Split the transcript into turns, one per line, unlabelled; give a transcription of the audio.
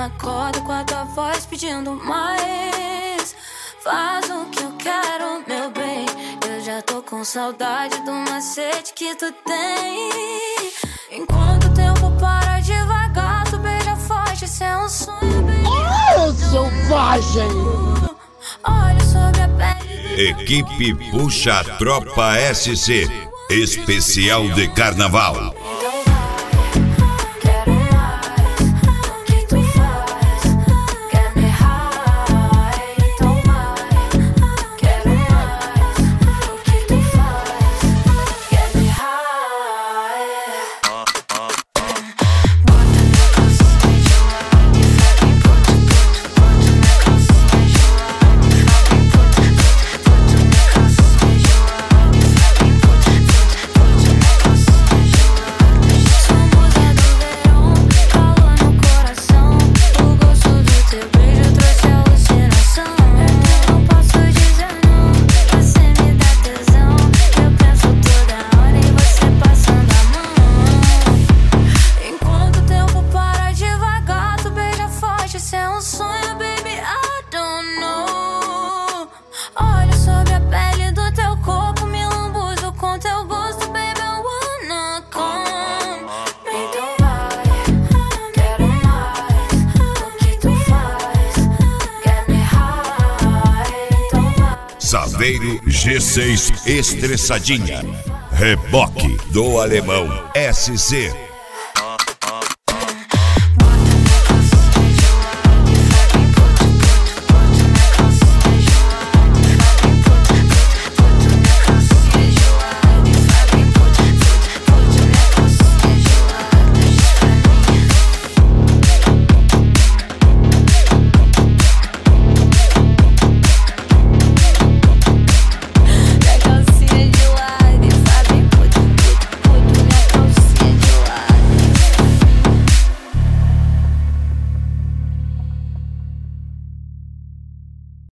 acordo com a tua voz pedindo mais. Faz o que eu quero, meu bem. Eu já tô com saudade do macete que tu tem. Enquanto o tempo para devagar, tu beija forte, isso é um sonho, bem.
Oh, selvagem!
Olha sobre a pele.
Equipe Puxa Tropa SC, especial de carnaval. Saveiro G6 Estressadinha. Reboque do Alemão SC.